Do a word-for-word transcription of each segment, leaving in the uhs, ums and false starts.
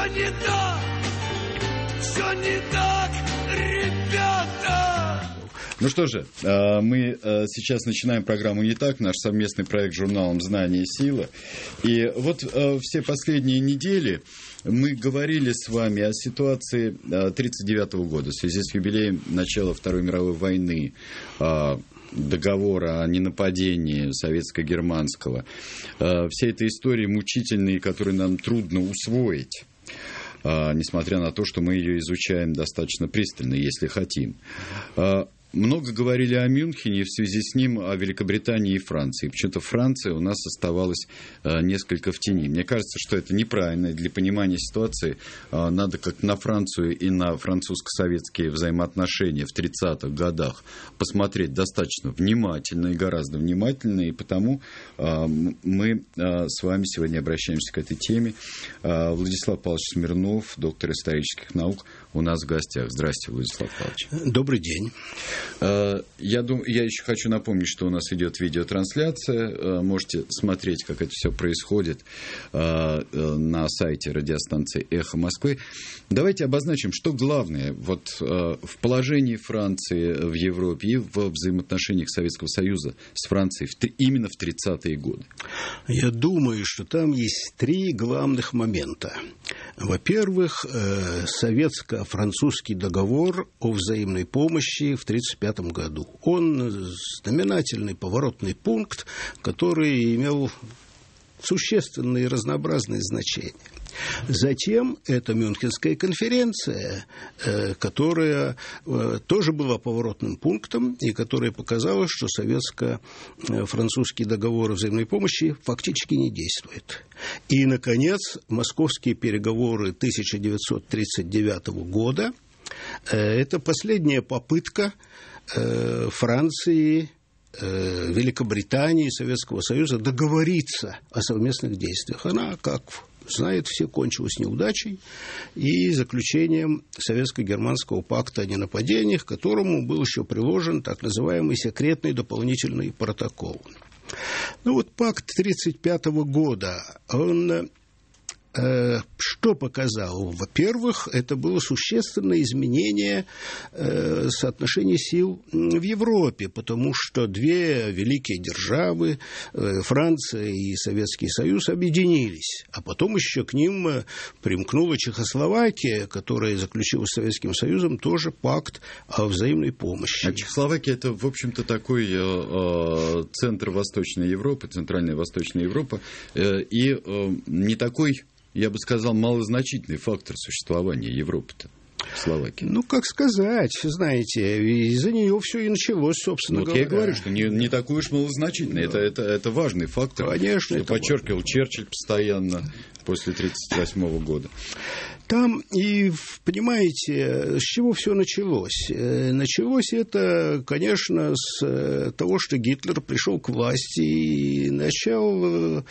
не так, все не так, ребята. Ну что же, мы сейчас начинаем программу «Не так», наш совместный проект с журналом «Знание и сила». И вот все последние недели мы говорили с вами о ситуации тысяча девятьсот тридцать девятого года в связи с юбилеем начала Второй мировой войны, договора о ненападении советско-германского. Все эти истории мучительные, которые нам трудно усвоить, несмотря на то, что мы ее изучаем достаточно пристально, если хотим. Много говорили о Мюнхене и в связи с ним о Великобритании и Франции. Почему-то Франция у нас оставалась несколько в тени. Мне кажется, что это неправильно. Для понимания ситуации надо как на Францию и на французско-советские взаимоотношения в тридцатых годах посмотреть достаточно внимательно и гораздо внимательно. И потому мы с вами сегодня обращаемся к этой теме. Владислав Павлович Смирнов, доктор исторических наук, у нас в гостях. Здравствуйте, Владислав Павлович. Добрый день. Я, дум... Я еще хочу напомнить, что у нас идет видеотрансляция. Можете смотреть, как это все происходит на сайте радиостанции «Эхо Москвы». Давайте обозначим, что главное вот в положении Франции в Европе и в взаимоотношениях Советского Союза с Францией именно в тридцатые годы. Я думаю, что там есть три главных момента. Во-первых, советско-французский договор о взаимной помощи в тридцать пятом году. Он знаменательный поворотный пункт, который имел существенные и разнообразные значения. Затем это Мюнхенская конференция, которая тоже была поворотным пунктом и которая показала, что советско-французский договор о взаимной помощи фактически не действует. И, наконец, московские переговоры тысяча девятьсот тридцать девятого года. Это последняя попытка Франции, Великобритании и Советского Союза договориться о совместных действиях. Она, как знают все, кончилась неудачей и заключением Советско-германского пакта о ненападениях, к которому был еще приложен так называемый секретный дополнительный протокол. Ну вот пакт тридцать пятого года, он что показал? Во-первых, это было существенное изменение э, соотношения сил в Европе, потому что две великие державы, э, Франция и Советский Союз, объединились. А потом еще к ним примкнула Чехословакия, которая заключила с Советским Союзом тоже пакт о взаимной помощи. А Чехословакия – это, в общем-то, такой э, центр Восточной Европы, Центральная Восточная Европа, э, и э, не такой, я бы сказал, малозначительный фактор существования Европы-то в Словакии. Ну, как сказать, знаете, из-за нее все и началось, собственно вот говоря. Я и говорю, что не, не такой уж малозначительный, да. это, это, это важный фактор, конечно, что подчеркивал важно. Черчилль постоянно после тысяча девятьсот тридцать восьмого года. Там, и, понимаете, с чего все началось? Началось это, конечно, с того, что Гитлер пришел к власти и начал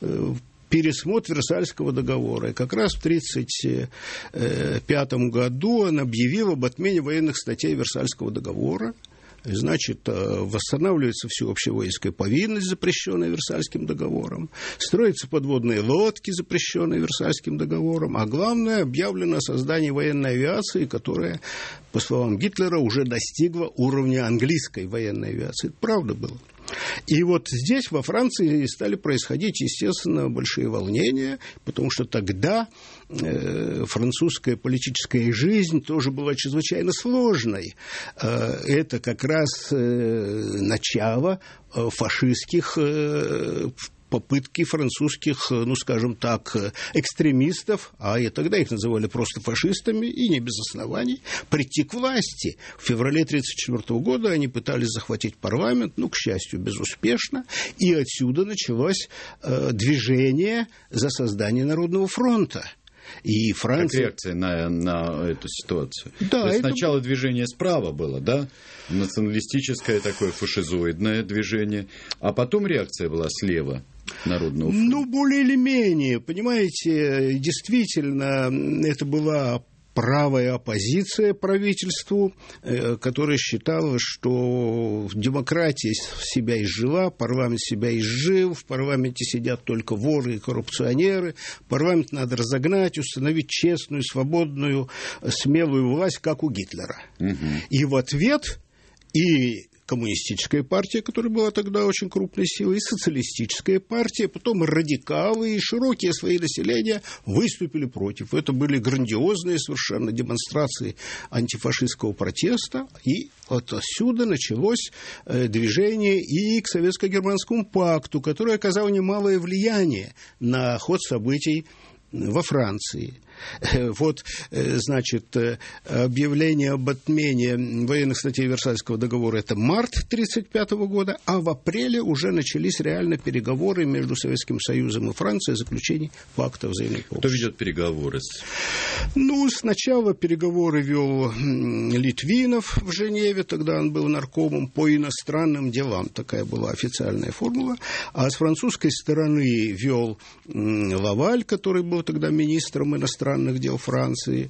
пересмотр Версальского договора. И как раз в тысяча девятьсот тридцать пятом году он объявил об отмене военных статей Версальского договора. Значит, восстанавливается всеобщая воинская повинность, запрещенная Версальским договором, строятся подводные лодки, запрещенные Версальским договором, а главное, объявлено о создании военной авиации, которая, по словам Гитлера, уже достигла уровня английской военной авиации. Это правда было. И вот здесь, во Франции, стали происходить, естественно, большие волнения, потому что тогда э, французская политическая жизнь тоже была чрезвычайно сложной. Э, это как раз э, начало э, фашистских э, попытки французских, ну, скажем так, экстремистов, а и тогда их называли просто фашистами, и не без оснований, прийти к власти. В феврале тысяча девятьсот тридцать четвёртого года они пытались захватить парламент, ну, к счастью, безуспешно, и отсюда началось э, движение за создание Народного фронта. И Франция... Как реакция на, на эту ситуацию. Да, То есть это... сначала движение справа было, да? Националистическое такое фашизоидное движение, а потом реакция была слева. Народного фронта. Ну, более или менее, понимаете, действительно, это была правая оппозиция правительству, которая считала, что демократия себя изжила, парламент себя изжил, в парламенте сидят только воры и коррупционеры, парламент надо разогнать, установить честную, свободную, смелую власть, как у Гитлера. Угу. И в ответ и коммунистическая партия, которая была тогда очень крупной силой, и социалистическая партия, потом радикалы и широкие слои населения выступили против. Это были грандиозные совершенно демонстрации антифашистского протеста, и отсюда началось движение и к Советско-германскому пакту, которое оказало немалое влияние на ход событий во Франции. Вот, значит, объявление об отмене военных статей Версальского договора – это март тысяча девятьсот тридцать пятого года, а в апреле уже начались реально переговоры между Советским Союзом и Францией о заключении пакта взаимной помощи. Кто ведет переговоры? Ну, сначала переговоры вел Литвинов в Женеве, тогда он был наркомом по иностранным делам, такая была официальная формула, а с французской стороны вел Лаваль, который был тогда министром иностранных дел Франции.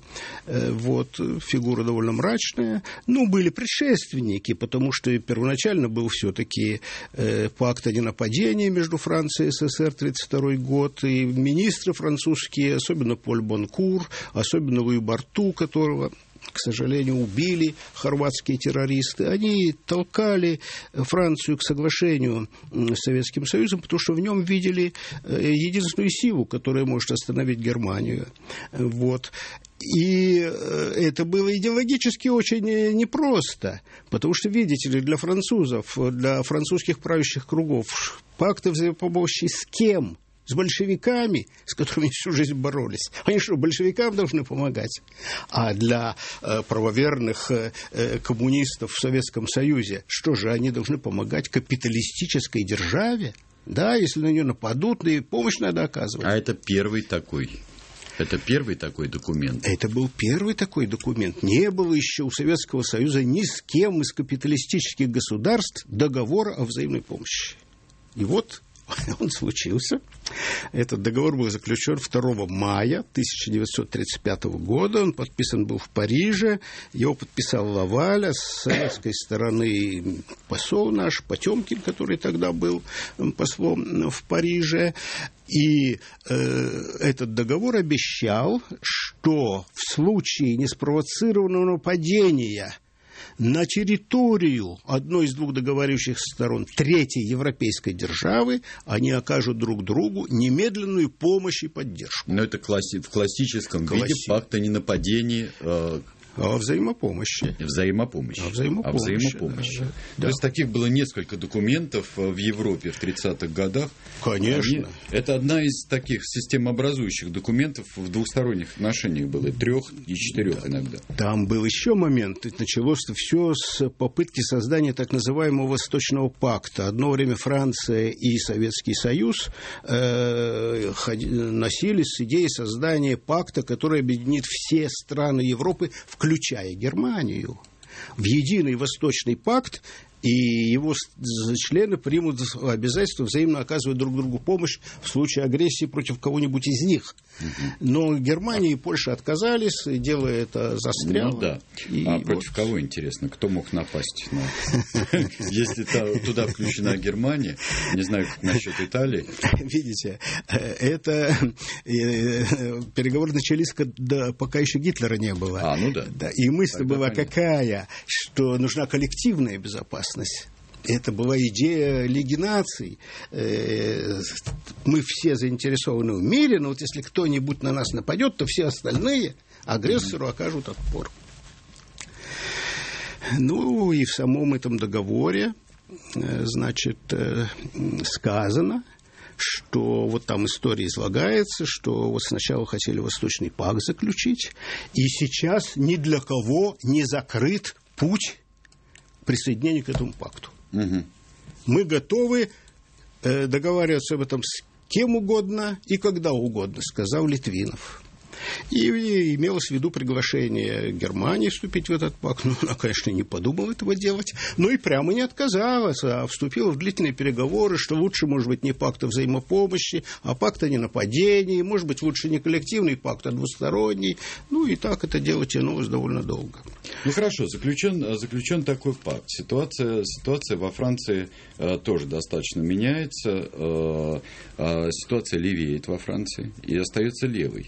Вот, фигура довольно мрачная. Ну, были предшественники, потому что первоначально был все-таки э, пакт о ненападении между Францией и СССР тридцать второй год, и министры французские, особенно Поль Бонкур, особенно Луи Барту, которого, к сожалению, убили хорватские террористы, они толкали Францию к соглашению с Советским Союзом, потому что в нем видели единственную силу, которая может остановить Германию. Вот. И это было идеологически очень непросто, потому что, видите ли, для французов, для французских правящих кругов пакт о взаимопомощи с кем? С большевиками, с которыми всю жизнь боролись. Они что, большевикам должны помогать? А для э, правоверных э, коммунистов в Советском Союзе, что же, они должны помогать капиталистической державе? Да, если на нее нападут, и помощь надо оказывать. А это первый такой... Это первый такой документ? Это был первый такой документ. Не было еще у Советского Союза ни с кем из капиталистических государств договора о взаимной помощи. И вот... он случился. Этот договор был заключен второго мая тысяча девятьсот тридцать пятого года. Он подписан был в Париже. Его подписал Лаваль, а с советской стороны посол наш Потемкин, который тогда был послом в Париже. И э, этот договор обещал, что в случае неспровоцированного нападения на территорию одной из двух договаривающихся сторон третьей европейской державы они окажут друг другу немедленную помощь и поддержку. Но это класси- в классическом Класси... виде пакт о ненападении... Э... О взаимопомощи. Взаимопомощи. О взаимопомощи. О взаимопомощи. Да, да. То да. есть таких было несколько документов в Европе в тридцатых годах. Конечно. Они... Это одна из таких системообразующих документов в двухсторонних отношениях было. Трех и четырех да. иногда. Там был еще момент. Началось все с попытки создания так называемого Восточного пакта. Одно время Франция и Советский Союз э, носились с идеей создания пакта, который объединит все страны Европы, включая Германию, в единый Восточный пакт, и его члены примут обязательство взаимно оказывать друг другу помощь в случае агрессии против кого-нибудь из них. Но Германия и Польша отказались, и дело это застряло. Ну да. И а вот... против кого, интересно? Кто мог напасть? Если туда включена Германия, не знаю, как насчет Италии. Видите, это переговоры начались, пока еще Гитлера не было. А, ну да. И мысль была какая, что нужна коллективная безопасность. Это была идея Лиги наций. Мы все заинтересованы в мире, но вот если кто-нибудь на нас нападет, то все остальные агрессору окажут отпор. Ну и в самом этом договоре, значит, сказано, что вот там история излагается, что вот сначала хотели Восточный пакт заключить, и сейчас ни для кого не закрыт путь присоединения к этому пакту. Угу. Мы готовы э, договариваться об этом с кем угодно и когда угодно, сказал Литвинов. И имелось в виду приглашение Германии вступить в этот пакт. Ну, она, конечно, не подумала этого делать, но и прямо не отказалась, а вступила в длительные переговоры, что лучше, может быть, не пакт о взаимопомощи, а пакт о ненападении, может быть, лучше не коллективный пакт, а двусторонний. Ну, и так это дело тянулось довольно долго. Ну, хорошо, заключен, заключен такой пакт. Ситуация, ситуация во Франции э, тоже достаточно меняется. Э, э, ситуация левеет во Франции и остается левой.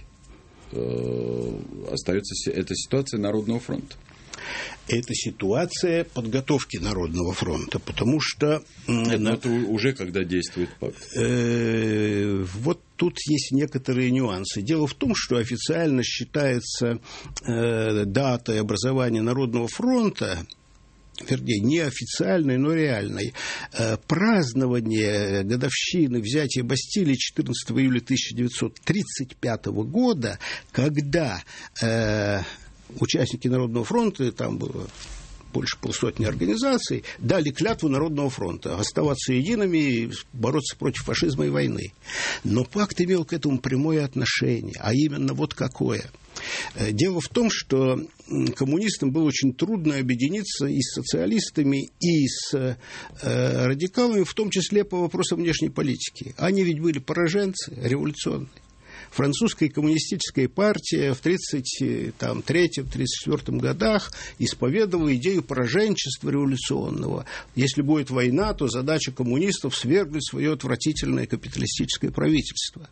Остается эта ситуация Народного фронта. Это ситуация подготовки Народного фронта, потому что... Это, на... это уже когда действует пакт. Э, вот тут есть некоторые нюансы. Дело в том, что официально считается э, датой образования Народного фронта, вернее, не официальной, но реальной, э, празднование годовщины взятия Бастилии четырнадцатого июля тысяча девятьсот тридцать пятого года, когда э, участники Народного фронта, там было больше полсотни организаций, дали клятву Народного фронта оставаться едиными и бороться против фашизма и войны. Но пакт имел к этому прямое отношение, а именно вот какое. Дело в том, что коммунистам было очень трудно объединиться и с социалистами, и с э, радикалами, в том числе по вопросам внешней политики. Они ведь были пораженцы революционные. Французская коммунистическая партия в тридцать третьем — тридцать четвёртом годах исповедовала идею пораженчества революционного. Если будет война, то задача коммунистов — свергнуть свое отвратительное капиталистическое правительство.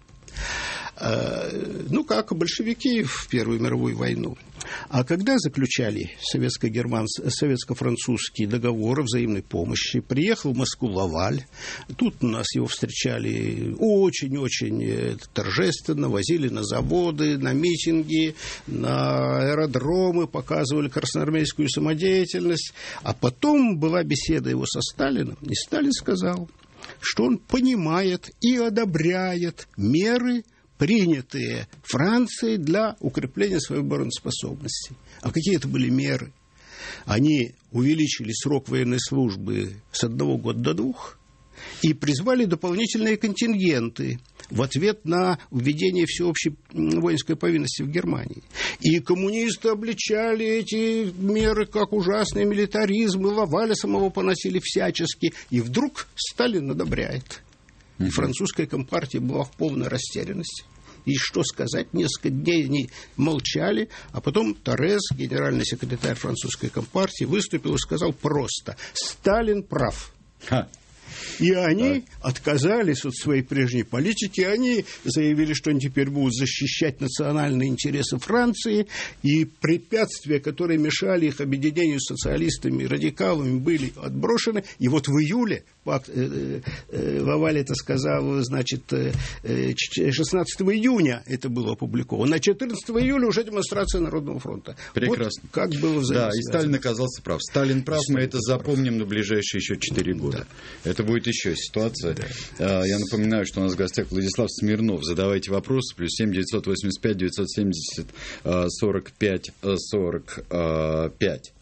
Ну, как большевики в Первую мировую войну. А когда заключали советско-французский договор о взаимной помощи, приехал в Москву Лаваль, тут у нас его встречали очень-очень торжественно, возили на заводы, на митинги, на аэродромы, показывали красноармейскую самодеятельность. А потом была беседа его со Сталиным, и Сталин сказал, что он понимает и одобряет меры, принятые Францией для укрепления своей обороноспособности. А какие это были меры? Они увеличили срок военной службы с одного года до двух и призвали дополнительные контингенты в ответ на введение всеобщей воинской повинности в Германии. И коммунисты обличали эти меры как ужасный милитаризм, и Лаваля самого поносили всячески. И вдруг Сталин одобряет. И французская компартия была в полной растерянности. И что сказать, несколько дней они молчали, а потом Торрес, генеральный секретарь французской компартии, выступил и сказал просто: «Сталин прав». Ха. И они так. отказались от своей прежней политики, они заявили, что они теперь будут защищать национальные интересы Франции, и препятствия, которые мешали их объединению с социалистами и радикалами, были отброшены. И вот в июле, пакт, э, э, Лаваль это сказал, значит, э, шестнадцатого июня это было опубликовано, а четырнадцатого июля уже демонстрация Народного фронта. Прекрасно. Вот как было взаимосвязано. Да, и Сталин оказался прав. Сталин прав, Сталин мы это запомним прав. На ближайшие еще четыре года. Да. Это будет еще ситуация. Да. Я напоминаю, что у нас в гостях Владислав Смирнов. Задавайте вопросы. Плюс семь девятьсот восемьдесят пять девятьсот семьдесят сорок пять сорок пять.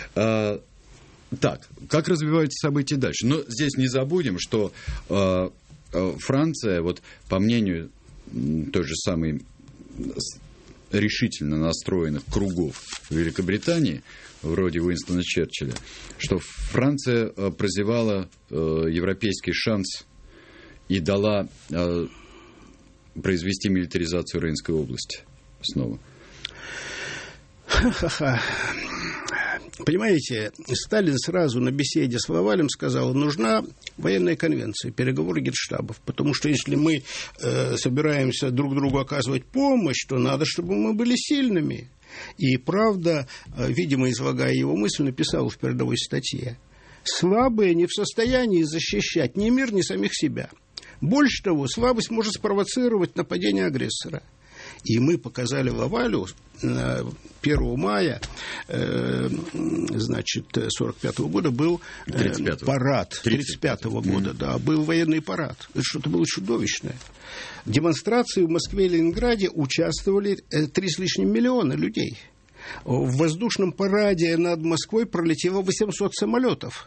Так, как развиваются события дальше? Но здесь не забудем, что Франция, вот по мнению той же самой решительно настроенных кругов Великобритании, вроде Уинстона Черчилля, что Франция прозевала европейский шанс и дала произвести милитаризацию Рейнской области снова. Ха-ха-ха. Понимаете, Сталин сразу на беседе с Лавалем сказал, нужна военная конвенция, переговоры генштабов, потому что если мы э, собираемся друг другу оказывать помощь, то надо, чтобы мы были сильными. И правда, э, видимо, излагая его мысль, написал в передовой статье: слабые не в состоянии защищать ни мир, ни самих себя. Больше того, слабость может спровоцировать нападение агрессора. И мы показали Лавалю первого мая, э, значит, сорок пятого года был э, парад, тридцать пятого года, да, был военный парад. Это что-то было чудовищное. В демонстрации в Москве и Ленинграде участвовали три с лишним миллиона людей. В воздушном параде над Москвой пролетело восемьсот самолетов.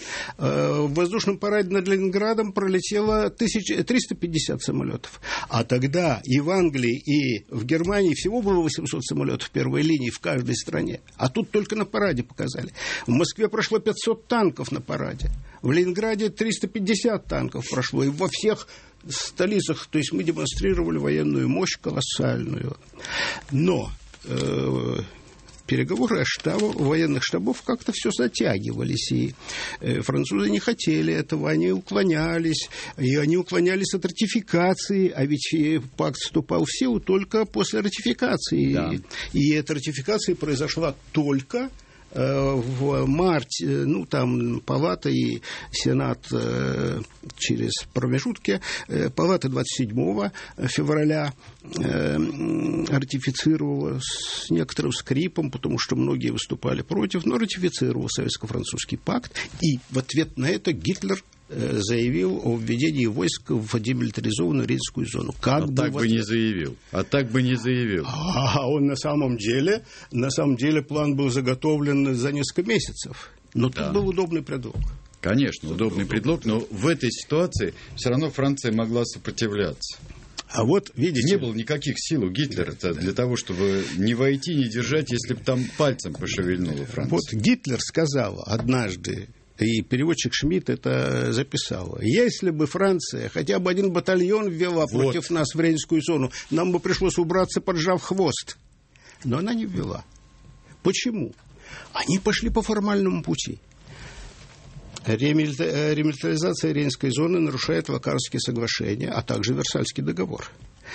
В воздушном параде над Ленинградом пролетело триста пятьдесят самолетов. А тогда и в Англии, и в Германии всего было восемьсот самолетов первой линии в каждой стране. А тут только на параде показали. В Москве прошло пятьсот танков на параде. В Ленинграде триста пятьдесят танков прошло. И во всех столицах, то есть мы демонстрировали военную мощь колоссальную. Но э, переговоры о штабах, военных штабов как-то все затягивались, и э, французы не хотели этого, они уклонялись, и они уклонялись от ратификации, а ведь пакт вступал в силу только после ратификации, да. и, и эта ратификация произошла только в марте, ну, там Палата и Сенат э, через промежутки, э, Палата двадцать седьмого февраля э, ратифицировала с некоторым скрипом, потому что многие выступали против, но ратифицировал Советско-французский пакт, и в ответ на это Гитлер заявил о введении войск в демилитаризованную Рейнскую зону. Как а бы так бы не заявил. А так бы не заявил. А он на самом деле, на самом деле план был заготовлен за несколько месяцев. Но да. Тут был удобный предлог. Конечно, удобный предлог, но в этой ситуации все равно Франция могла сопротивляться. А вот, видите... Не было никаких сил у Гитлера-то для того, чтобы не войти, не держать, если бы там пальцем пошевельнула Франция. Вот Гитлер сказал однажды, и переводчик Шмидт это записал. Если бы Франция хотя бы один батальон ввела вот. против нас в Рейнскую зону, нам бы пришлось убраться, поджав хвост. Но она не ввела. Почему? Они пошли по формальному пути. Ремилитаризация Рейнской зоны нарушает Вакарские соглашения, а также Версальский договор.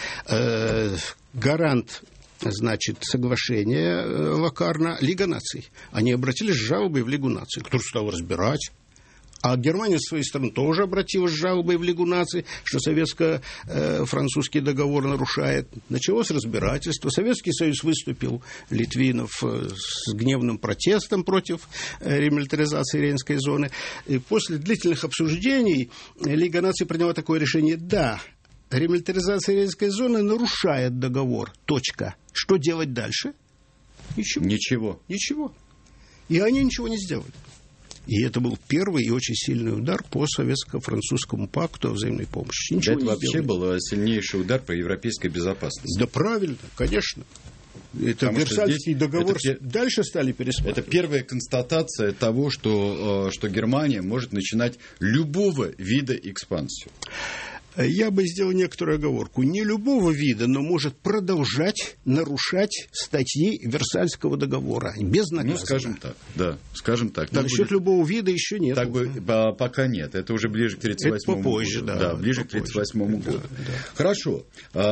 Гарант, значит, соглашение Локарно, Лига наций. Они обратились с жалобой в Лигу наций, кто стал разбирать. А Германия, с своей стороны, тоже обратилась с жалобой в Лигу наций, что советско-французский договор нарушает. Началось разбирательство. Советский Союз выступил, Литвинов, с гневным протестом против ремилитаризации Рейнской зоны. И после длительных обсуждений Лига наций приняла такое решение: да, ремилитаризация Рейнской зоны нарушает договор. Точка. Что делать дальше? Ничего. Ничего. Ничего. И они ничего не сделали. И это был первый и очень сильный удар по советско-французскому пакту о взаимной помощи. Ничего это не вообще сделали. был сильнейший удар по европейской безопасности. Да правильно, конечно. Это Потому Версальский договор это, дальше стали пересматривать. Это первая констатация того, что, что Германия может начинать любого вида экспансию. Я бы сделал некоторую оговорку. Не любого вида, но может продолжать нарушать статьи Версальского договора безнаказанно. Ну, скажем так, да, скажем так. так Насчет будет... любого вида еще нет. Так бы, пока нет. Это уже ближе к тридцать восьмому году. Это попозже, да. Да, ближе попозже. К тридцать восьмому году. Да, да. Хорошо.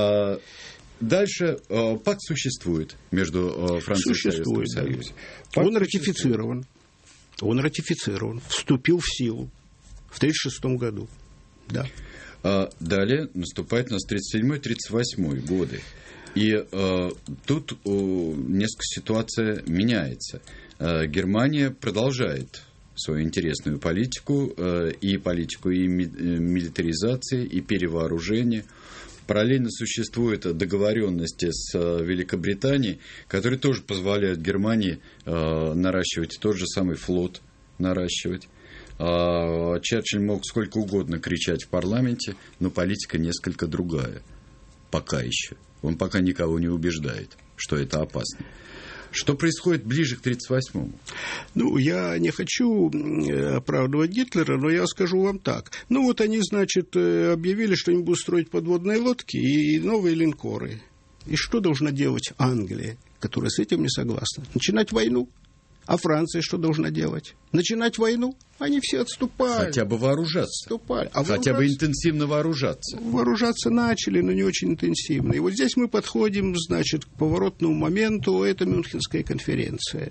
Дальше пакт существует между Францией существует, и Советским Союзом. Да. Он ратифицирован. Он ратифицирован. Вступил в силу в тридцать шестом году. Да. А далее наступает у нас тридцать седьмой тридцать восьмой годы. И э, тут э, несколько ситуация меняется. Э, Германия продолжает свою интересную политику, э, и политику и ми- милитаризации, и перевооружения. Параллельно существуют договоренности с э, Великобританией, которые тоже позволяют Германии э, наращивать тот же самый флот, наращивать. Черчилль мог сколько угодно кричать в парламенте, но политика несколько другая. Пока еще. Он пока никого не убеждает, что это опасно. Что происходит ближе к тридцать восьмому? Ну, я не хочу оправдывать Гитлера, но я скажу вам так. Ну, вот они, значит, объявили, что они будут строить подводные лодки и новые линкоры. И что должна делать Англия, которая с этим не согласна? Начинать войну? А Франция что должна делать? Начинать войну? Они все отступали. Хотя бы вооружаться. Отступали. А Хотя бы интенсивно вооружаться. Вооружаться начали, но не очень интенсивно. И вот здесь мы подходим, значит, к поворотному моменту. Это Мюнхенская конференция.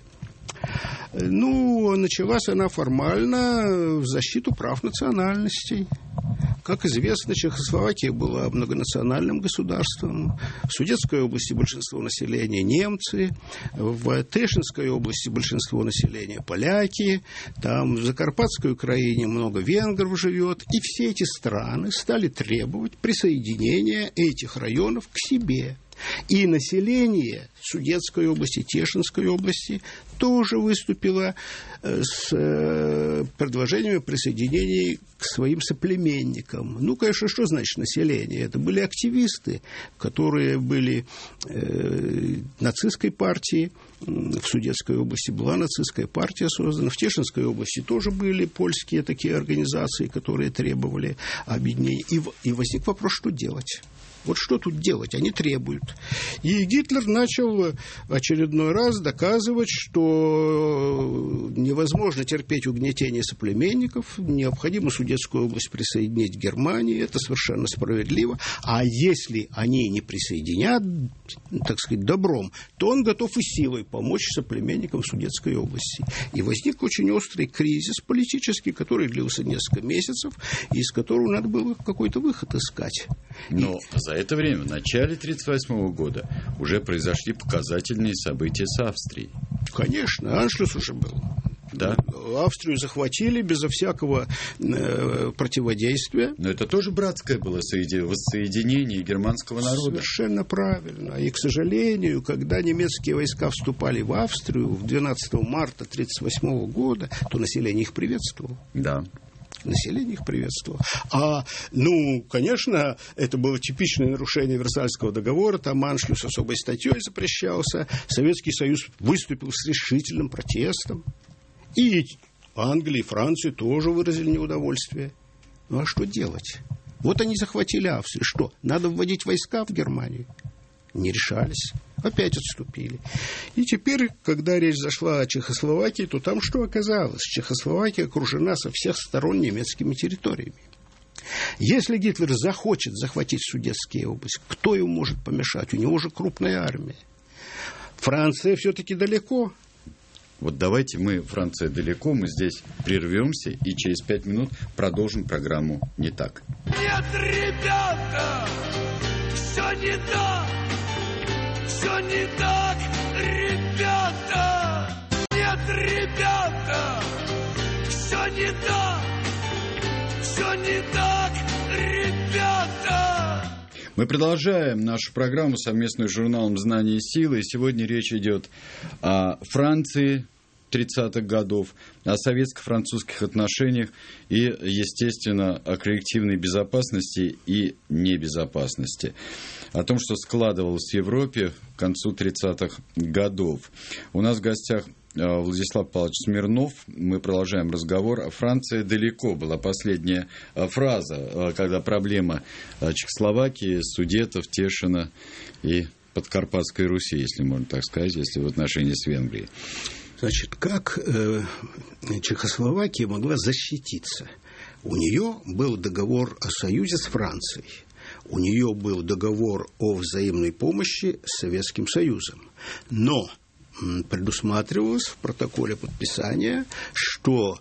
Ну, началась она формально в защиту прав национальностей. Как известно, Чехословакия была многонациональным государством. В Судетской области большинство населения немцы, в Тешинской области большинство населения поляки, там в Закарпатской Украине много венгров живет. И все эти страны стали требовать присоединения этих районов к себе. И население Судетской области, Тешинской области тоже выступило с предложением присоединения к своим соплеменникам. Ну, конечно, что значит население? Это были активисты, которые были э, нацистской партии. В Судетской области была нацистская партия создана. В Тешинской области тоже были польские такие организации, которые требовали объединения. И, и возник вопрос, что делать. Вот что тут делать? Они требуют. И Гитлер начал очередной раз доказывать, что невозможно терпеть угнетение соплеменников, необходимо Судетскую область присоединить к Германии, это совершенно справедливо. А если они не присоединят, так сказать, добром, то он готов и силой помочь соплеменникам Судетской области. И возник очень острый кризис политический, который длился несколько месяцев, и из которого надо было какой-то выход искать. Но за это время, в начале тысяча девятьсот тридцать восьмого года, уже произошли показательные события с Австрией. Конечно, аншлюс уже был. Да. Австрию захватили безо всякого э, противодействия. Но это тоже братское было воссоединение германского народа. Совершенно правильно. И, к сожалению, когда немецкие войска вступали в Австрию в двенадцатого марта тысяча девятьсот тридцать восьмого года, то население их приветствовало. Да. Население их приветствовало. А, ну, конечно, это было типичное нарушение Версальского договора, там аншлюс особой статьей запрещался, Советский Союз выступил с решительным протестом, и Англия и Франция тоже выразили неудовольствие. Ну, а что делать? Вот они захватили Австрию. Что, надо вводить войска в Германию? Не решались. Опять отступили. И теперь, когда речь зашла о Чехословакии, то там что оказалось? Чехословакия окружена со всех сторон немецкими территориями. Если Гитлер захочет захватить Судетские области, кто ему может помешать? У него же крупная армия. Франция все-таки далеко. Вот давайте мы, Франция далеко, мы здесь прервемся и через пять минут продолжим программу «Не так». Нет, ребята, все не так. Все не так, ребята! Нет, ребята! Все не так! Все не так, ребята! Мы продолжаем нашу программу совместную с журналом «Знание и силы». И сегодня речь идет о Франции тридцатых годов, о советско-французских отношениях и, естественно, о коллективной безопасности и небезопасности. О том, что складывалось в Европе к концу тридцатых годов. У нас в гостях Владислав Павлович Смирнов. Мы продолжаем разговор. Франция далеко была последняя фраза, когда проблема Чехословакии, Судетов, Тешина и Подкарпатской Руси, если можно так сказать, если в отношении с Венгрией. Значит, как э, Чехословакия могла защититься? У нее был договор о союзе с Францией. У нее был договор о взаимной помощи с Советским Союзом. Но предусматривалось в протоколе подписания, что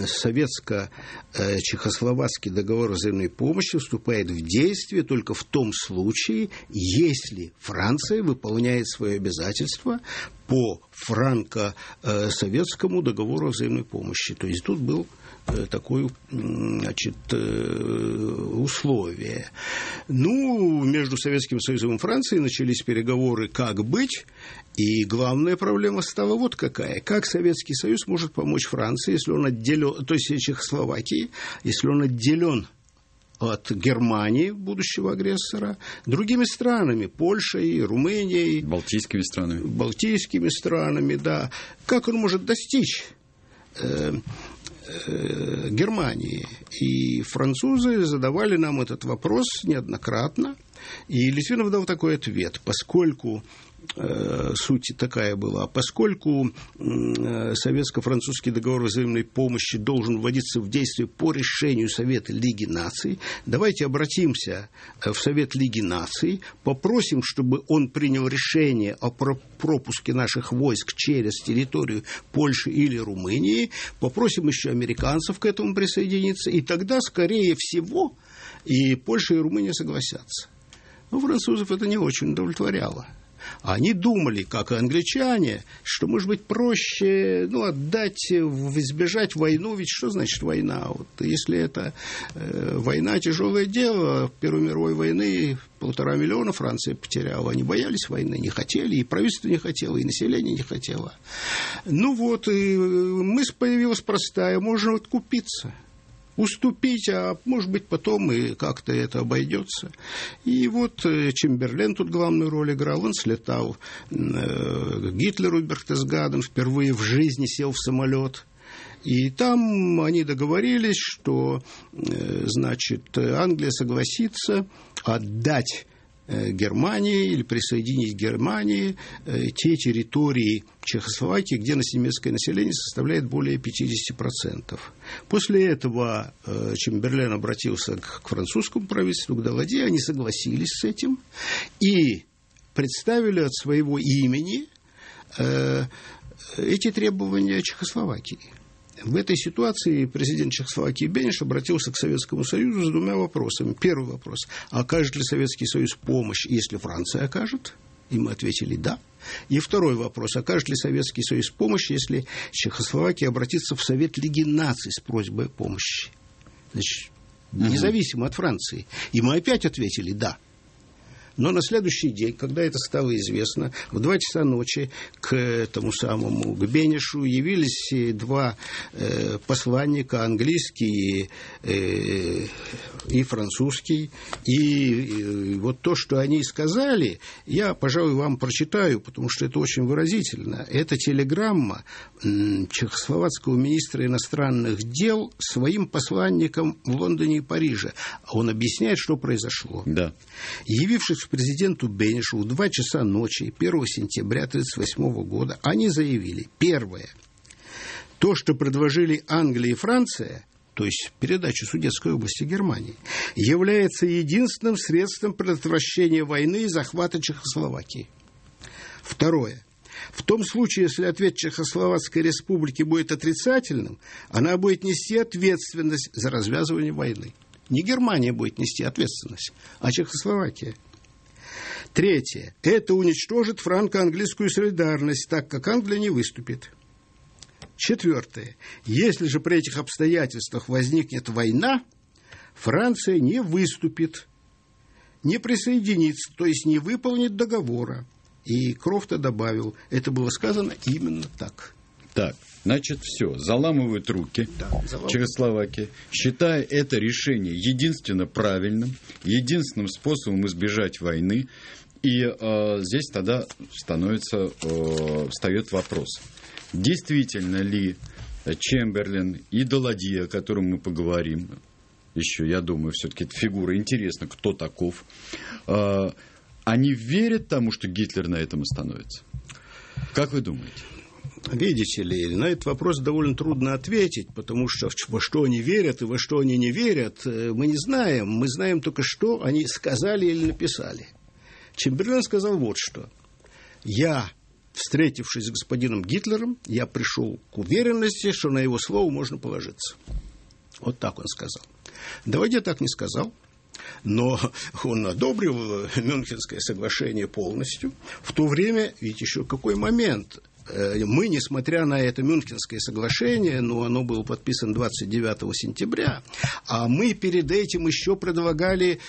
советско-чехословацкий договор о взаимной помощи вступает в действие только в том случае, если Франция выполняет свои обязательства по франко-советскому договору о взаимной помощи. То есть тут был такое, значит, условие. Ну, между Советским Союзом и Францией начались переговоры, как быть, и главная проблема стала вот какая. Как Советский Союз может помочь Франции, если он отделен, то есть Чехословакии, если он отделен от Германии, будущего агрессора, другими странами, Польшей, Румынией, Балтийскими странами. Балтийскими странами, да. Как он может достичь э, э, Германии? И французы задавали нам этот вопрос неоднократно, и Литвинов дал такой ответ: поскольку э, суть такая была, поскольку э, советско-французский договор о взаимной помощи должен вводиться в действие по решению Совета Лиги Наций, давайте обратимся в Совет Лиги Наций, попросим, чтобы он принял решение о пропуске наших войск через территорию Польши или Румынии, попросим еще американцев к этому присоединиться, и тогда, скорее всего, и Польша, и Румыния согласятся. Но французов это не очень удовлетворяло. Они думали, как и англичане, что, может быть, проще ну, отдать, избежать войну. Ведь что значит война? Вот, если это э, война, тяжелое дело, Первой мировой войны полтора миллиона Франция потеряла. Они боялись войны, не хотели, и правительство не хотело, и население не хотело. Ну вот, и мысль появилась простая, можно откупиться. Уступить, а может быть, потом и как-то это обойдется. И вот Чемберлен тут главную роль играл. Он слетал к Гитлеру, Берхтесгаден, впервые в жизни сел в самолет. И там они договорились, что, значит, Англия согласится отдать Германии или присоединить к Германии те территории Чехословакии, где немецкое население составляет более пятьдесят процентов. После этого Чемберлен обратился к французскому правительству, к Даладье, они согласились с этим и представили от своего имени эти требования Чехословакии. В этой ситуации президент Чехословакии Бенеш обратился к Советскому Союзу с двумя вопросами. Первый вопрос. Окажет ли Советский Союз помощь, если Франция окажет? И мы ответили «да». И второй вопрос. Окажет ли Советский Союз помощь, если Чехословакия обратится в Совет Лиги наций с просьбой о помощи? Значит, независимо от Франции. И мы опять ответили «да». Но на следующий день, когда это стало известно, в два часа ночи к тому самому, к Бенешу явились два э, посланника, английский э, и французский. И э, вот то, что они сказали, я, пожалуй, вам прочитаю, потому что это очень выразительно. Это телеграмма э, чехословацкого министра иностранных дел своим посланникам в Лондоне и Париже. Он объясняет, что произошло. Да. Явившись к президенту Бенешу в два часа ночи первого сентября тысяча девятьсот тридцать восьмого года, они заявили, первое, то, что предложили Англия и Франция, то есть передачу Судетской области Германии, является единственным средством предотвращения войны и захвата Чехословакии. Второе. В том случае, если ответ Чехословацкой республики будет отрицательным, она будет нести ответственность за развязывание войны. Не Германия будет нести ответственность, а Чехословакия. Третье. Это уничтожит франко-английскую солидарность, так как Англия не выступит. Четвертое. Если же при этих обстоятельствах возникнет война, Франция не выступит, не присоединится, то есть не выполнит договора. И Крофта добавил, это было сказано именно так. Так, значит, все, заламывают руки, да, заламывают. Чехословакия, считая это решение единственно правильным, единственным способом избежать войны. И э, здесь тогда становится, э, встает вопрос, действительно ли Чемберлен и Даладье, о котором мы поговорим, еще, я думаю, все-таки эта фигура интересна, кто таков, э, они верят тому, что Гитлер на этом остановится? Как вы думаете? Видите ли, на этот вопрос довольно трудно ответить, потому что во что они верят и во что они не верят, мы не знаем. Мы знаем только, что они сказали или написали. Чемберлен сказал вот что. Я, встретившись с господином Гитлером, я пришел к уверенности, что на его слово можно положиться. Вот так он сказал. Даладье так не сказал. Но он одобрил Мюнхенское соглашение полностью. В то время, ведь еще какой момент... Мы, несмотря на это Мюнхенское соглашение, но оно было подписано двадцать девятого сентября, а мы перед этим еще предлагали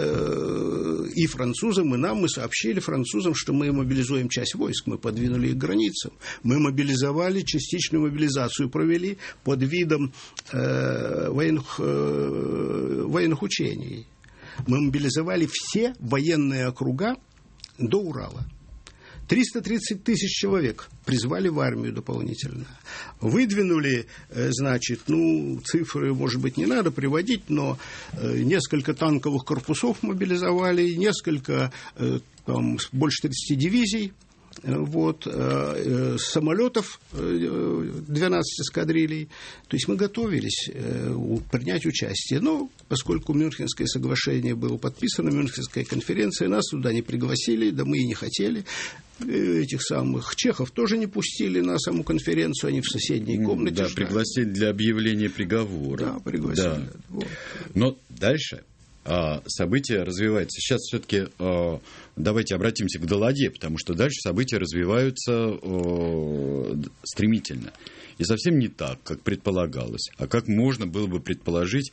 э, и французам, и нам, мы сообщили французам, что мы мобилизуем часть войск, мы подвинули их к границам. Мы мобилизовали, частичную мобилизацию провели под видом э, военных, э, военных учений. Мы мобилизовали все военные округа до Урала. триста тридцать тысяч человек призвали в армию дополнительно. Выдвинули, значит, ну, цифры, может быть, не надо приводить, но несколько танковых корпусов мобилизовали, несколько, там, больше тридцати дивизий, вот, самолетов двенадцать эскадрилей. То есть мы готовились принять участие. Но поскольку Мюнхенское соглашение было подписано, Мюнхенская конференция, нас туда не пригласили, да мы и не хотели. Этих самых чехов тоже не пустили на саму конференцию, они в соседней комнате да, ждали. Пригласили для объявления приговора. Да, пригласили. Да. Вот. Но дальше события развиваются. Сейчас все-таки давайте обратимся к Даладе, потому что дальше события развиваются стремительно. И совсем не так, как предполагалось, а как можно было бы предположить,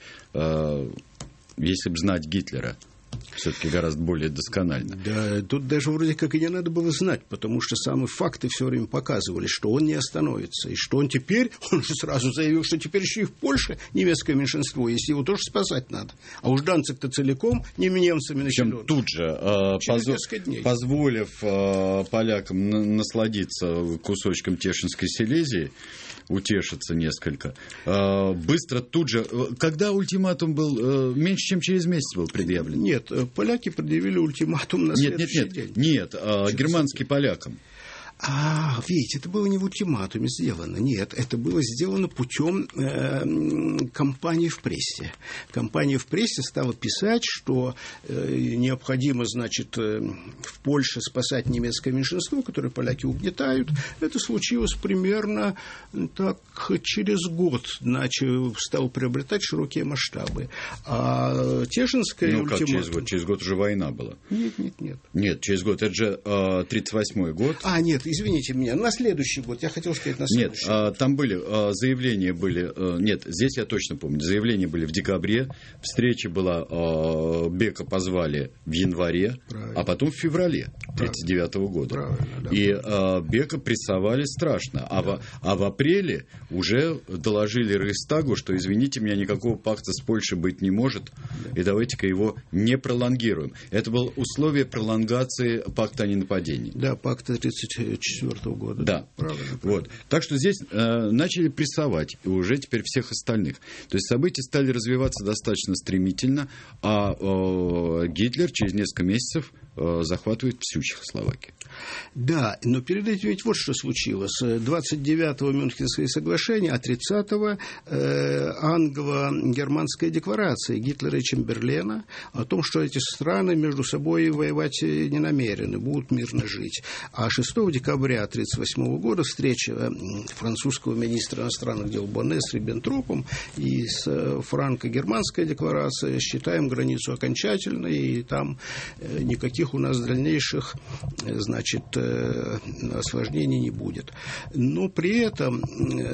если бы знать Гитлера. Все-таки гораздо более досконально. Да, тут даже вроде как и не надо было знать, потому что самые факты все время показывали, что он не остановится. И что он теперь, он же сразу заявил, что теперь еще и в Польше немецкое меньшинство, если его тоже спасать надо. А уж Данциг-то целиком не немцами населен. Причем тут же, э, позо- позволив э, полякам на- насладиться кусочком Тешинской Силезии, утешиться несколько, э, быстро тут же... Когда ультиматум был? Э, меньше, чем через месяц был предъявлен? Нет, поляки предъявили ультиматум на нет, следующий нет, день. Нет, нет, германским полякам. А, видите, это было не в ультиматуме сделано. Нет, это было сделано путем э, кампании в прессе. Кампания в прессе стала писать, что э, необходимо, значит, э, в Польше спасать немецкое меньшинство, которое поляки угнетают. Это случилось примерно так через год, начал, стал приобретать широкие масштабы. А Тешинская ну, ультиматум... как через год? Через год уже война была. Нет, нет, нет. Нет, через год. Это же э, тридцать восьмой год. А, нет, извините меня, на следующий год, я хотел сказать на следующий Нет, год. там были заявления были, нет, здесь я точно помню, заявления были в декабре, встреча была, Бека позвали в январе, правильно, а потом в феврале тридцать девятого года. Правильно, да. И Бека прессовали страшно, а, да. в, а в апреле уже доложили Рейхстагу, что, извините меня, никакого пакта с Польшей быть не может, да. И давайте-ка его не пролонгируем. Это было условие пролонгации пакта о ненападении. Да, пакта тридцать четвёртого года. Да. Правильно, правильно. Вот. Так что здесь э, начали прессовать и уже теперь всех остальных. То есть события стали развиваться достаточно стремительно, а э, Гитлер через несколько месяцев э, захватывает всю Чехословакию. Да, но перед этим ведь вот что случилось. двадцать девятого Мюнхенское соглашение, а тридцатого э, англо-германская декларация Гитлера и Чемберлена о том, что эти страны между собой воевать не намерены, будут мирно жить. А шестого декабря тридцать восьмого года встреча французского министра иностранных дел Боне с Риббентропом и с франко-германской декларацией считаем границу окончательной, и там никаких у нас дальнейших, значит, осложнений не будет. Но при этом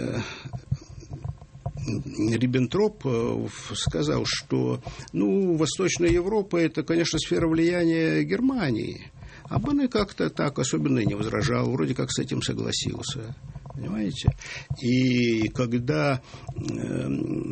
Риббентроп сказал, что ну, Восточная Европа – это, конечно, сфера влияния Германии. А Боне как-то так особенно не возражал, вроде как с этим согласился. Понимаете? И когда э,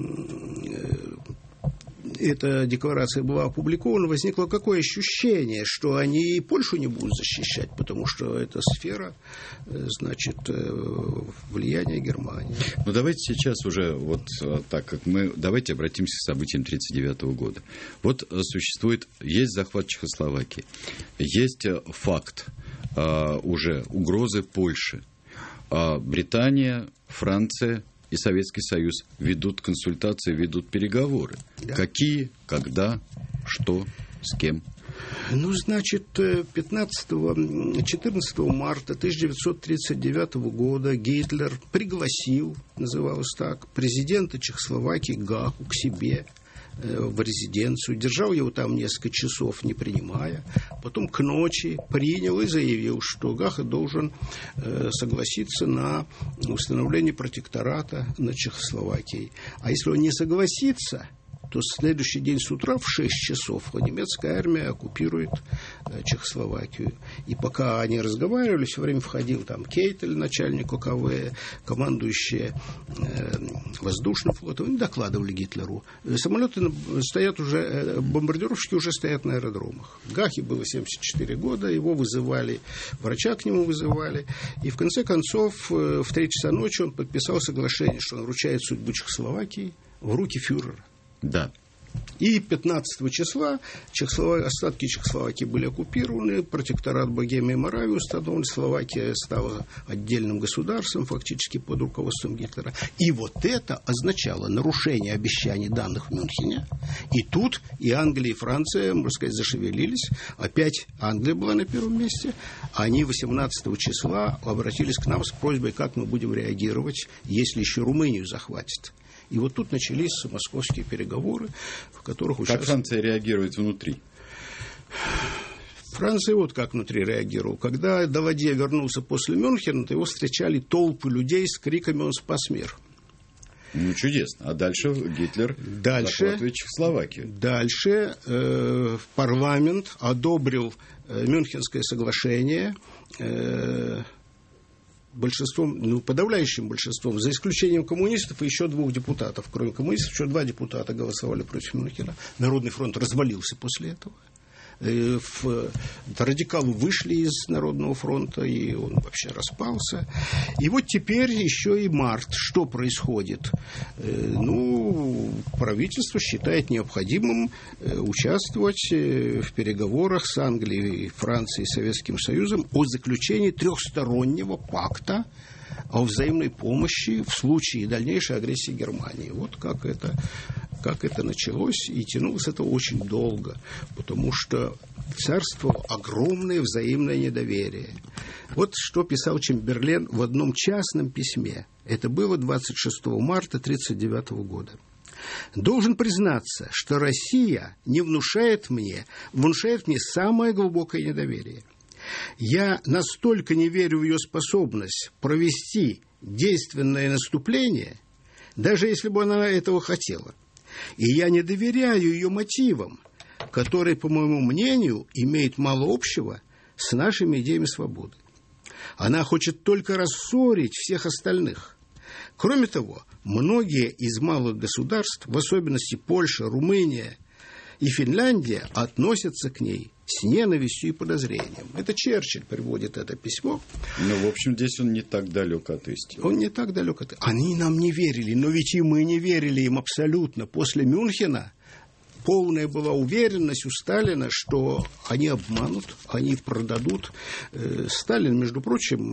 эта декларация была опубликована, возникло какое ощущение, что они и Польшу не будут защищать, потому что это сфера, значит, влияния Германии. Ну, давайте сейчас уже, вот так как мы, давайте обратимся к событиям тридцать девятого года. Вот существует, есть захват Чехословакии, есть факт а, уже угрозы Польши. А Британия, Франция и Советский Союз ведут консультации, ведут переговоры. Да. Какие, когда, что, с кем? Ну, значит, пятнадцатого-четырнадцатого марта тысяча девятьсот тридцать девятого года Гитлер пригласил, называлось так, президента Чехословакии Гаху к себе в резиденцию, держал его там несколько часов, не принимая, потом к ночи принял и заявил, что Гаха должен э, согласиться на установление протектората над Чехословакией. А если он не согласится, то следующий день с утра в шесть часов немецкая армия оккупирует э, Чехословакию. И пока они разговаривали, все время входил там Кейтель, начальник о ка вэ, командующие э, воздушным флотом, и докладывали Гитлеру. Самолеты стоят уже, э, бомбардировщики уже стоят на аэродромах. Гахе было семьдесят четыре года, его вызывали, врача к нему вызывали. И в конце концов, э, в три часа ночи он подписал соглашение, что он вручает судьбу Чехословакии в руки фюрера. Да. И пятнадцатого числа Чехослов... остатки Чехословакии были оккупированы, протекторат Богемии и Моравии установлен, Словакия стала отдельным государством, фактически под руководством Гитлера. И вот это означало нарушение обещаний, данных в Мюнхене. И тут и Англия, и Франция, можно сказать, зашевелились. Опять Англия была на первом месте. Они восемнадцатого числа обратились к нам с просьбой, как мы будем реагировать, если еще Румынию захватят. И вот тут начались московские переговоры, в которых участвовали... Как Франция реагирует внутри? Франция вот как внутри реагировала. Когда Даладье вернулся после Мюнхена, то его встречали толпы людей с криками «Он спас мир». Ну, чудесно. А дальше Гитлер дальше, захватывает Чехословакию. Дальше э, парламент одобрил э, Мюнхенское соглашение э, большинством, ну, подавляющим большинством, за исключением коммунистов и еще двух депутатов. Кроме коммунистов, еще два депутата голосовали против Мюнхена. Народный фронт развалился после этого. Радикалы вышли из Народного фронта, и он вообще распался. И вот теперь еще и март. Что происходит? Ну, правительство считает необходимым участвовать в переговорах с Англией, Францией и Советским Союзом о заключении трехстороннего пакта о взаимной помощи в случае дальнейшей агрессии Германии. Вот как это, как это началось, и тянулось это очень долго, потому что царствовало огромное взаимное недоверие. Вот что писал Чемберлен в одном частном письме. Это было двадцать шестого марта тысяча девятьсот тридцать девятого года. «Должен признаться, что Россия не внушает мне, внушает мне самое глубокое недоверие. Я настолько не верю в ее способность провести действенное наступление, даже если бы она этого хотела. И я не доверяю ее мотивам, которые, по моему мнению, имеют мало общего с нашими идеями свободы. Она хочет только рассорить всех остальных. Кроме того, многие из малых государств, в особенности Польша, Румыния и Финляндия, относятся к ней с ненавистью и подозрением». Это Черчилль приводит это письмо. Ну, в общем, здесь он не так далек от истины. Он не так далек от истины. Они нам не верили, но ведь и мы не верили им абсолютно. После Мюнхена полная была уверенность у Сталина, что они обманут, они продадут. Сталин, между прочим,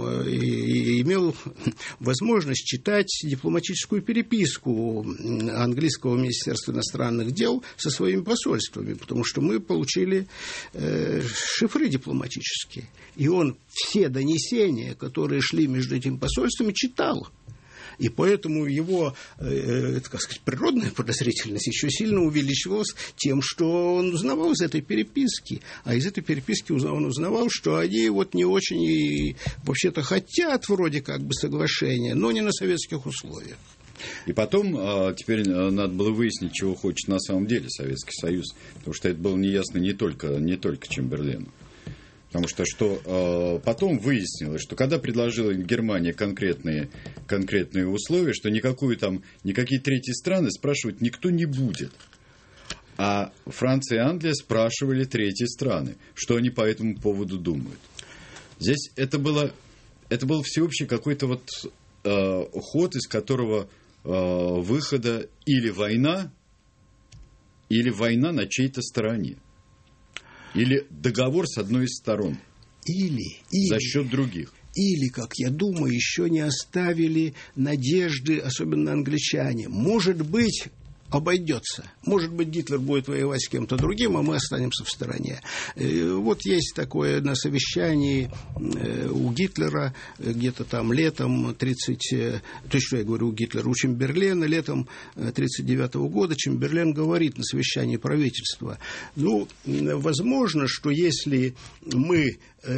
имел возможность читать дипломатическую переписку английского министерства иностранных дел со своими посольствами, потому что мы получили шифры дипломатические. И он все донесения, которые шли между этими посольствами, читал. И поэтому его, э, так сказать, природная подозрительность еще сильно увеличивалась тем, что он узнавал из этой переписки. А из этой переписки он узнавал, что они вот не очень и вообще-то хотят вроде как бы соглашения, но не на советских условиях. И потом, теперь надо было выяснить, чего хочет на самом деле Советский Союз, потому что это было неясно не только, не только Чемберлену. Потому что, что э, потом выяснилось, что когда предложила Германия конкретные, конкретные условия, что никакую там, никакие третьи страны спрашивать никто не будет. А Франция и Англия спрашивали третьи страны, что они по этому поводу думают. Здесь это было, это был всеобщий какой-то вот э, ход, из которого э, выхода или война, или война на чьей-то стороне. Или договор с одной из сторон. Или, или, за счет других. Или, как я думаю, еще не оставили надежды, особенно англичане. Может быть, обойдется. Может быть, Гитлер будет воевать с кем-то другим, а мы останемся в стороне. Вот есть такое на совещании у Гитлера, где-то там летом тридцать... То есть, что я говорю у Гитлера? У Чемберлена летом тридцать девятого года Чемберлен говорит на совещании правительства: ну, возможно, что если мы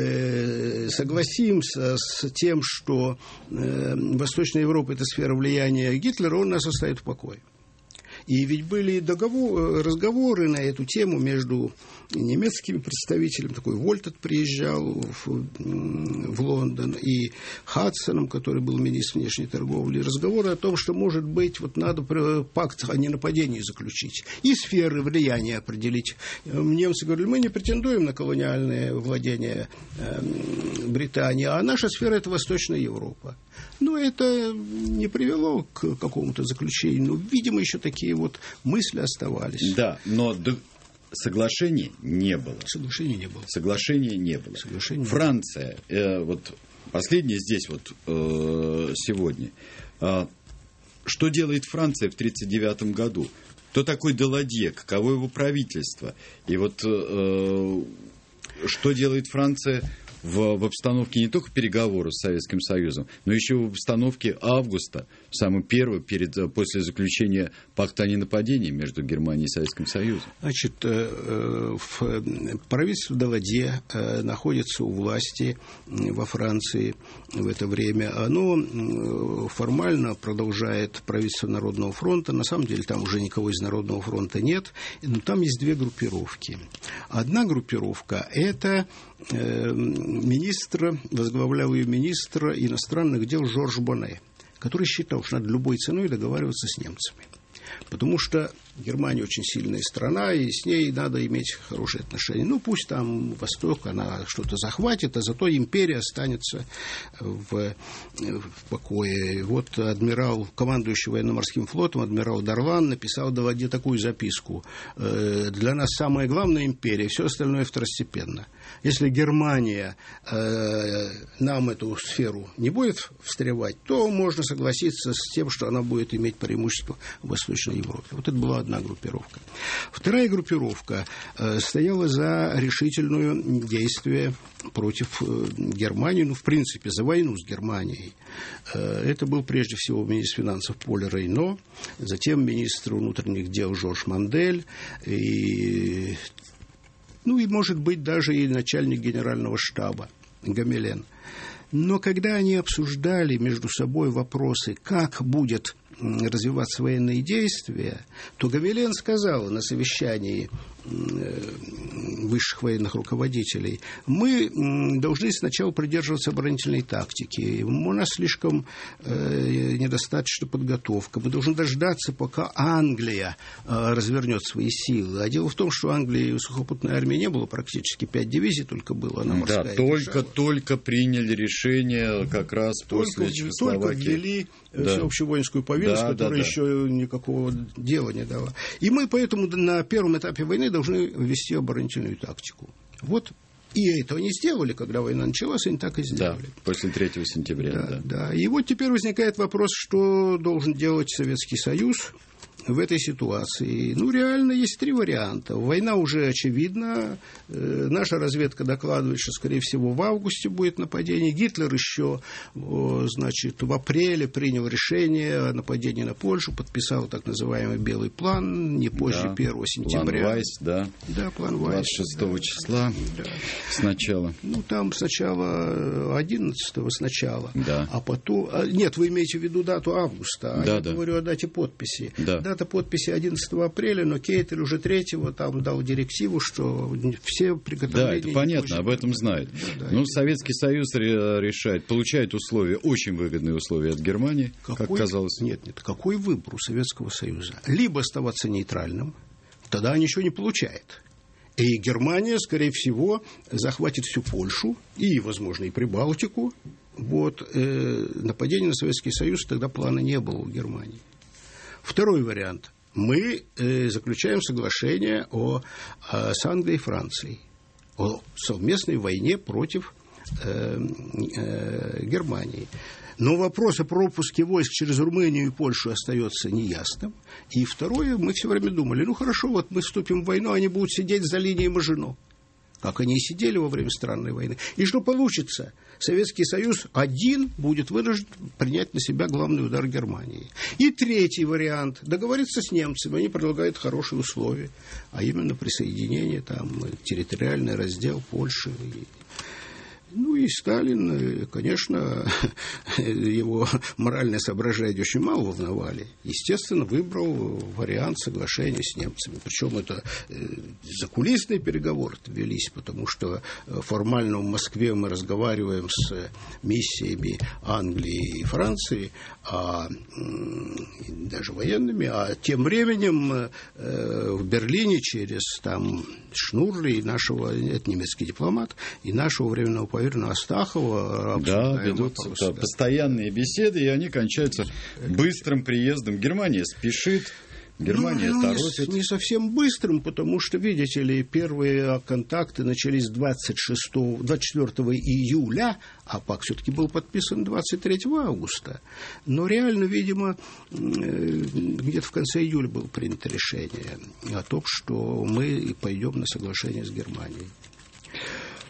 согласимся с тем, что Восточная Европа – это сфера влияния Гитлера, он нас оставит в покое. И ведь были договор, разговоры на эту тему между немецкими представителями, такой Вольтет приезжал в, в Лондон, и Хадсоном, который был министр внешней торговли, разговоры о том, что, может быть, вот надо пакт о ненападении заключить и сферы влияния определить. Немцы говорили: мы не претендуем на колониальное владение Британии, а наша сфера – это Восточная Европа. Но это не привело к какому-то заключению. Но, видимо, еще такие вот мысли оставались. Да, но соглашения не было. Соглашения не было. Соглашения не было. Соглашения Франция, э, вот последнее здесь вот э, сегодня. Э, что делает Франция в тридцать девятом году? Кто такой Даладье? Каково его правительство? И вот э, что делает Франция в, в обстановке не только переговоров с Советским Союзом, но еще в обстановке августа, самый первый, перед, после заключения пакта о ненападении между Германией и Советским Союзом. Значит, правительство Даладье находится у власти во Франции в это время. Оно формально продолжает правительство Народного фронта. На самом деле там уже никого из Народного фронта нет. Но там есть две группировки. Одна группировка – это министр, возглавлял ее министр иностранных дел Жорж Боне, который считал, что надо любой ценой договариваться с немцами. Потому что Германия очень сильная страна, и с ней надо иметь хорошие отношения. Ну, пусть там Восток, она что-то захватит, а зато империя останется в, в покое. Вот адмирал, командующий военно-морским флотом, адмирал Дарлан, написал Даладье такую записку. Для нас самая главная империя, все остальное второстепенно. Если Германия э, нам эту сферу не будет встревать, то можно согласиться с тем, что она будет иметь преимущество в Восточной Европе. Вот это была одна группировка. Вторая группировка э, стояла за решительное действие против э, Германии, ну, в принципе, за войну с Германией. Э, это был прежде всего министр финансов Поль Рейно, затем министр внутренних дел Жорж Мандель и... Ну, и, может быть, даже и начальник генерального штаба Гамилен. Но когда они обсуждали между собой вопросы, как будет развиваться военные действия, то Гамилен сказал на совещании высших военных руководителей: мы должны сначала придерживаться оборонительной тактики, у нас слишком э, недостаточно подготовка, мы должны дождаться, пока Англия э, развернет свои силы. А дело в том, что Англии сухопутной армии не было, практически пять дивизий только было, она морская. Да, только, только приняли решение как раз только, после Чехословакии. Только ввели да. всеобщую воинскую повинность, да, которая да, да. еще никакого дела не дала. И мы поэтому на первом этапе войны должны ввести оборонительную тактику. Вот и этого не сделали, когда война началась, они так и сделали. Да, после третьего сентября. Да, да. да. И вот теперь возникает вопрос, что должен делать Советский Союз в этой ситуации. Ну, реально есть три варианта. Война уже очевидна. Э, наша разведка докладывает, что, скорее всего, в августе будет нападение. Гитлер еще, о, значит, в апреле принял решение о нападении на Польшу, подписал так называемый белый план не позже да. первого сентября. План Вайс, да. Да, план Вайс. двадцать шестого да. числа да. сначала. Ну, там сначала одиннадцатого сначала, да. а потом... Нет, вы имеете в виду дату августа, а да, я да. говорю о дате подписи. Да. Дата подписи одиннадцатого апреля, но Кейтель уже третьего там дал директиву, что все приготовления... Да, это понятно, об этом знают. Да, да, ну, Советский Союз решает, получает условия, очень выгодные условия от Германии, какой, как казалось. Нет, нет, какой выбор у Советского Союза? Либо оставаться нейтральным, тогда ничего не получает. И Германия, скорее всего, захватит всю Польшу и, возможно, и Прибалтику. Вот, э, нападение на Советский Союз тогда плана не было у Германии. Второй вариант. Мы э, заключаем соглашение о, о, с Англией и Францией о совместной войне против э, э, Германии. Но вопрос о пропуске войск через Румынию и Польшу остается неясным. И второе, мы все время думали, ну хорошо, вот мы вступим в войну, они будут сидеть за линией Мажино, как они и сидели во время странной войны. И что получится? Советский Союз один будет вынужден принять на себя главный удар Германии. И третий вариант – договориться с немцами. Они предлагают хорошие условия, а именно присоединение, там, территориальный раздел Польши. Ну и Сталин, конечно, его моральные соображения очень мало волновали. Естественно, выбрал вариант соглашения с немцами. Причем это закулисные переговоры велись, потому что формально в Москве мы разговариваем с миссиями Англии и Франции, а даже военными, а тем временем в Берлине через там Шнурли и нашего, это немецкий дипломат, и нашего временного поверенного Астахова. Да, ведутся да. постоянные беседы, и они кончаются быстрым приездом. Германия спешит, Германия ну, торопит. Не, не совсем быстрым, потому что, видите ли, первые контакты начались двадцать шестого, двадцать четвёртого июля, а пакт все-таки был подписан двадцать третьего августа. Но реально, видимо, где-то в конце июля было принято решение о том, что мы пойдем на соглашение с Германией.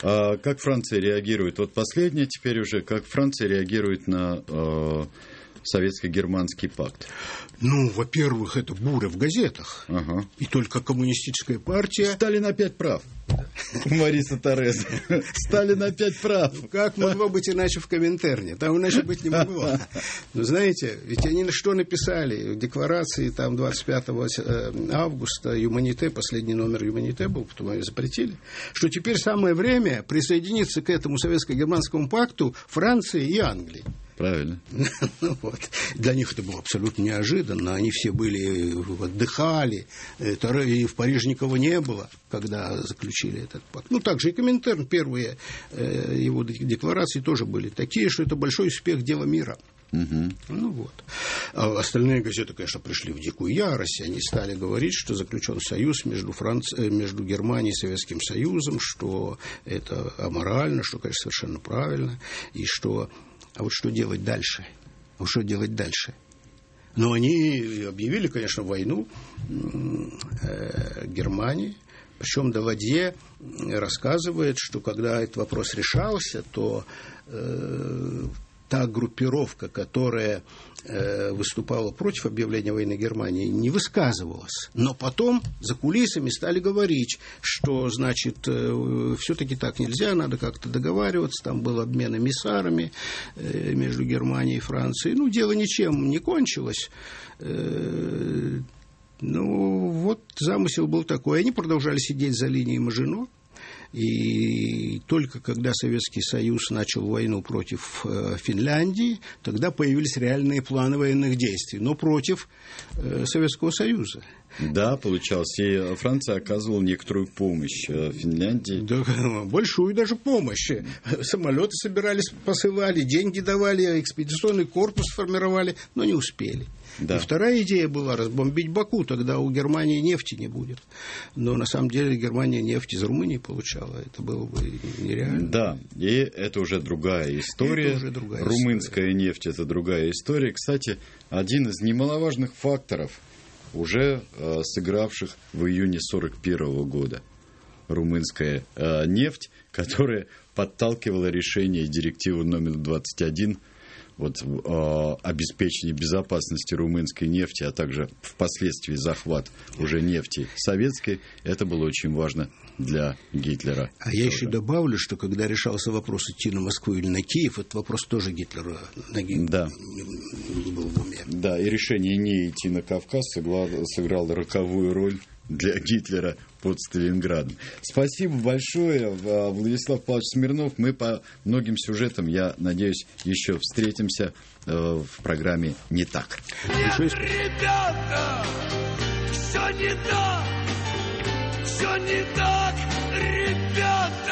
А как Франция реагирует? Вот последнее теперь уже, как Франция реагирует на э, советско-германский пакт? Ну, во-первых, это буря в газетах. Ага. И только коммунистическая партия... Сталин опять прав. Мариса Тереза. Сталин опять прав. Как могло быть иначе в Коминтерне? Там иначе быть не могло. Но знаете, ведь они что написали? В декларации там двадцать пятого августа Юманите, последний номер Юманите был, потом ее запретили, что теперь самое время присоединиться к этому советско-германскому пакту Франции и Англии. Правильно. Ну, вот. Для них это было абсолютно неожиданно. Они все были, отдыхали. Это, и в Париже никого не было, когда заключили этот пакт. Ну, также и Коминтерн, первые э, его декларации тоже были такие, что это большой успех дела мира. Угу. Ну вот. А остальные газеты, конечно, пришли в дикую ярость. Они стали говорить, что заключен союз между, Франци... между Германией и Советским Союзом, что это аморально, что, конечно, совершенно правильно, и что... А вот что делать дальше? А вот что делать дальше? Но они объявили, конечно, войну э, Германии. Причем Даладье рассказывает, что когда этот вопрос решался, то э, та группировка, которая э, выступала против объявления войны Германии, не высказывалась. Но потом за кулисами стали говорить, что, значит, э, все-таки так нельзя, надо как-то договариваться. Там был обмен эмиссарами э, между Германией и Францией. Ну, дело ничем не кончилось. Э, ну, вот замысел был такой. Они продолжали сидеть за линией Мажино. И только когда Советский Союз начал войну против э, Финляндии, тогда появились реальные планы военных действий, но против э, Советского Союза. Да, получалось. И Франция оказывала некоторую помощь Финляндии. Да, большую даже помощь. Самолеты собирались, посылали, деньги давали, экспедиционный корпус формировали, но не успели. Да. И вторая идея была разбомбить Баку, тогда у Германии нефти не будет. Но на самом деле Германия нефть из Румынии получала. Это было бы нереально. Да, и это уже другая история. Это уже другая Румынская история. нефть – это другая история. Кстати, один из немаловажных факторов, уже э, сыгравших в июне сорок первого года. Румынская э, нефть, которая подталкивала решение директивы номер двадцать один вот, э, обеспечение безопасности румынской нефти, а также впоследствии захват уже нефти советской. Это было очень важно для Гитлера. А тоже. Я еще добавлю, что когда решался вопрос идти на Москву или на Киев, этот вопрос тоже Гитлера на Гитлера да. не был в уме. Да, и решение не идти на Кавказ сыграло роковую роль для Гитлера под Сталинградом. Спасибо большое, Владислав Павлович Смирнов. Мы по многим сюжетам, я надеюсь, еще встретимся в программе «Не так». Ребята, все не так, все не так, ребята.